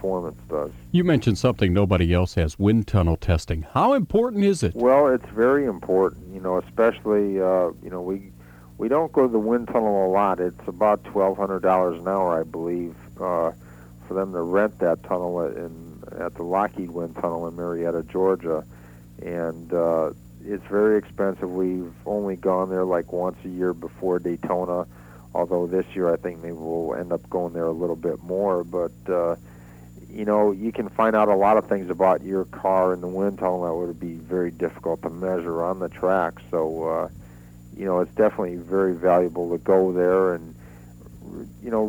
performance does. You mentioned something nobody else has, wind tunnel testing. How important is it? Well, it's very important, especially, we don't go to the wind tunnel a lot. It's about $1,200 an hour, I believe, for them to rent that tunnel at the Lockheed Wind Tunnel in Marietta, Georgia. And it's very expensive. We've only gone there like once a year before Daytona, although this year I think maybe we'll end up going there a little bit more. But, you can find out a lot of things about your car in the wind tunnel that would be very difficult to measure on the track. So, it's definitely very valuable to go there and,